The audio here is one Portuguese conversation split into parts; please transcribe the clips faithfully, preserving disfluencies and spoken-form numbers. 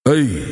Aí.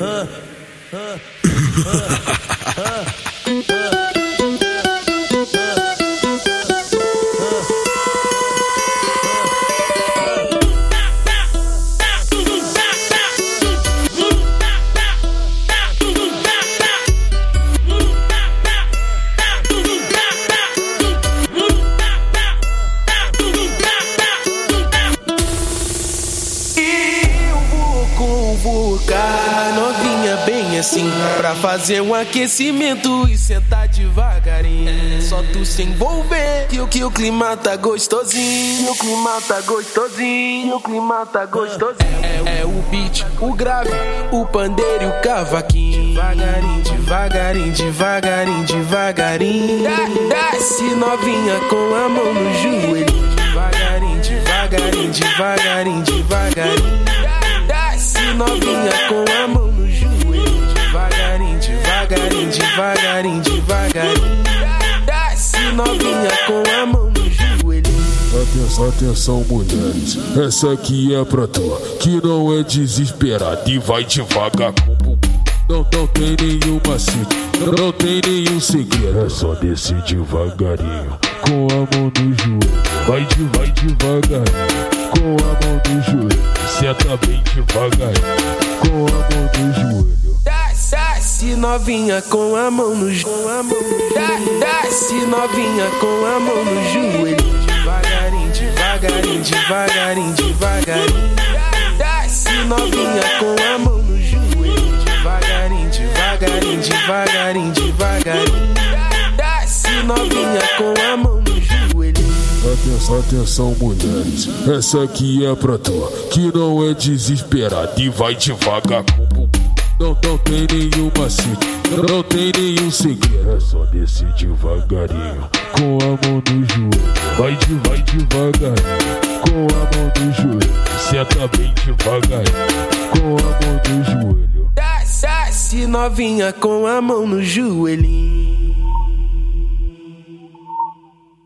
Convocar novinha bem assim, pra fazer um aquecimento e sentar devagarinho. Só tu se envolver que o que o clima tá gostosinho. O clima tá gostosinho. O clima tá gostosinho. É, é o beat, o grave, o pandeiro e o cavaquinho. Devagarinho, devagarinho, devagarinho, devagarinho. Desce novinha com a mão no joelho. Devagarinho, devagarinho, devagarinho, devagarinho. Desce novinha com a mão no joelho. Devagarinho, devagarinho, devagarinho, devagarinho. Desce novinha com a mão no joelho. Atenção, atenção, mulheres, essa aqui é pra tu, que não é desesperada e vai devagar com o bumbum. Não, não tem nenhum macete, não, não tem nenhum segredo. É só descer devagarinho, com a mão no joelho. Vai, de, vai devagarinho, com a mão no joelho. Senta bem devagarinho, com a mão no joelho. Desce novinha com a mão no joelho. Desce novinha com a mão no joelho. Devagarinho, devagarinho, devagarinho, devagarinho. Desce novinha com a mão no joelho. Devagarinho, devagarinho, devagarinho, devagarinho. Desce novinha com a mão no joelho. Atenção, atenção, mulheres, essa aqui é pra tu, que não é desesperada e vai devagar com o bumbum. Não, não tem nenhum macete, não, não tem nenhum segredo. É só descer devagarinho, com a mão no joelho. Vai, de, vai devagarinho, com a mão no joelho. Senta bem devagarinho, com a mão no joelho. Desce novinha com a mão no joelhinho.